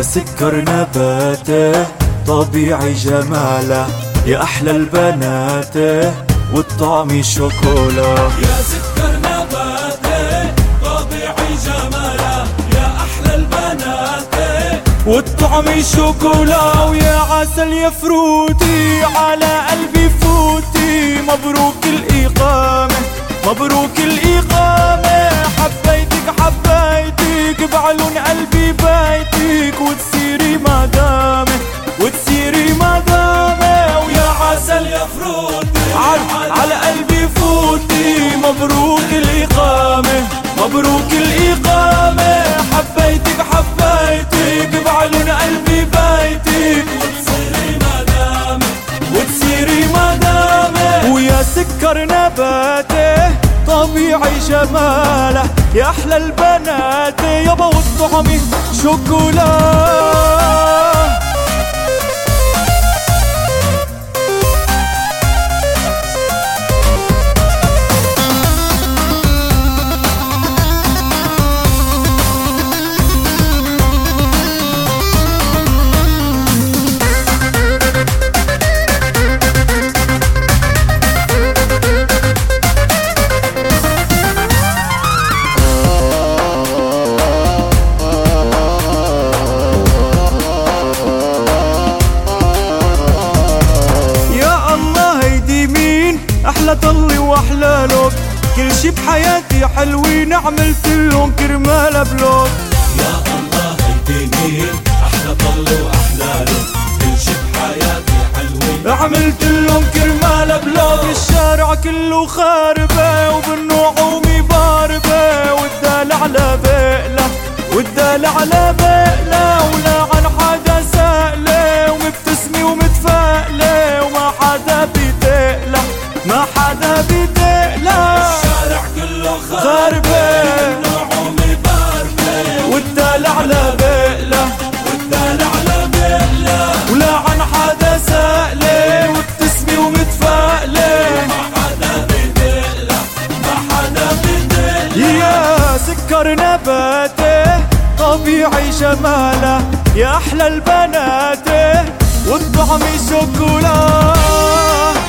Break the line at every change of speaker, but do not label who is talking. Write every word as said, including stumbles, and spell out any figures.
سكر نباته طبيعي جماله، يا أحلى البنات والطعم شوكولا.
يا سكر نباته طبيعي جماله، يا أحلى البنات
والطعم شوكولا. ويا عسل يا فروتي على قلبي فوتي، مبروك الإقامة مبروك الإقامة، حبيتك حبيتك بعلون قلبي بيتك، وتصيري مدامة وتصيري مدامة. ويا عسل
يا فروتي
على قلبي فوتي، مبروك الإقامة مبروك الإقامة، حبيتك حبيتك بعلون قلبي بيتك،
وتصيري مدامة
وتصيري مدامة. ويا سكر نباته طبيعي جماله، يا أحلى البنات يابا والطعم شوكولا. أحلى طلي وأحلى لوك، كل شي بحياتي حلوين عملتلن كرمال بلوك.
يا الله هيدي أحلى طلي وأحلى لوك، كل شي بحياتي حلوين
عملتلن كرمال بلوك. الشارع كله خاربة وبالنعومي باربة، والدال على بقلة والدال على بقلة، ولا عن حدا سألة ومبتسمي ومتفائلة، وما حدا بيتقلى ما حدا بيتقلى.
الشارع كله
خاربة
نعومي باربة،
والدال على بقلة
والدال على بقلة،
ولا عن حدا سألة وبتسمي ومتفائلة،
ما حدا بيتقلى ما حدا بيتقلى.
يا سكر نباته طبيعي جماله، يا أحلى البنات والطعم شوكولا.